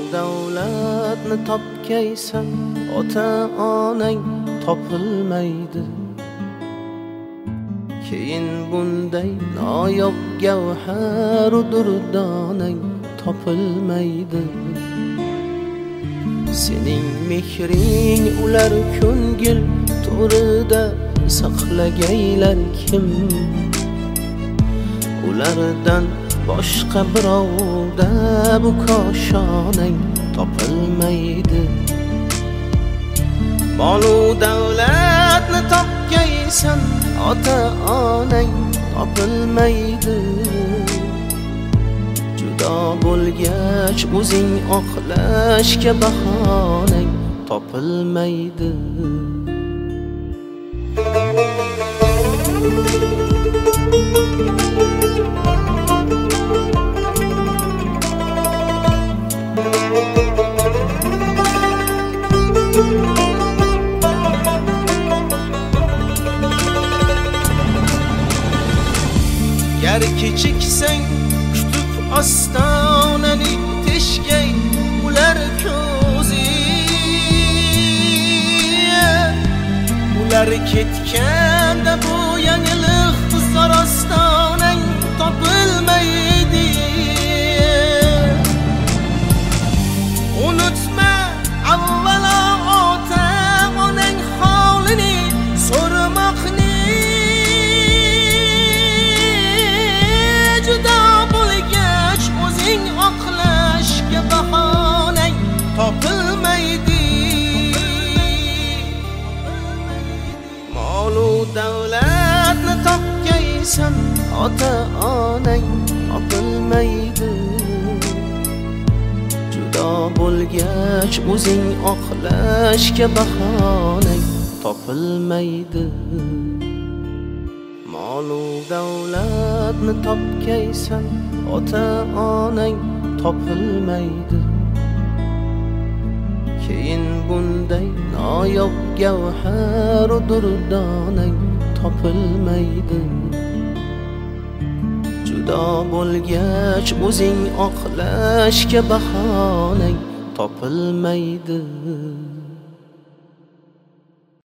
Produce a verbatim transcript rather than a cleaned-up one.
davlatni topgaysan, ota onang topilmaydi. Keyin bunday noyob gavhar durdonang topilmaydi. Sening mehring ular ko'ngil to'rida saqlagaylar kim? Ulardan boshqa birovda bu koshonang topilmaydi. Molu davlatni topgaysan, ota onang topilmaydi. Judo bo'lgach o'zing oqlashga bahonang topilmaydi. Gar kechiksang kutib ostonani teshgay ular ko'zi. Ular ketganda bu yangilik zor ostonang topilmaydi. Unutma avvalo ota onang holini so'ramoqni. Judo bo'lgach o'zing oqlashga bahonang topilmaydi. Molu davlatni topgaysan, ota onang topilmaydi. Judo bo'lgach o'zing oqlashga bahonang topilmaydi. Molu davlatni topgaysan, ota onang topilmaydi. Keyin bunday noyob gavhar durdonang topilmaydi. Judo bo'lgach o'zing oqlashga bahonang topilmaydi.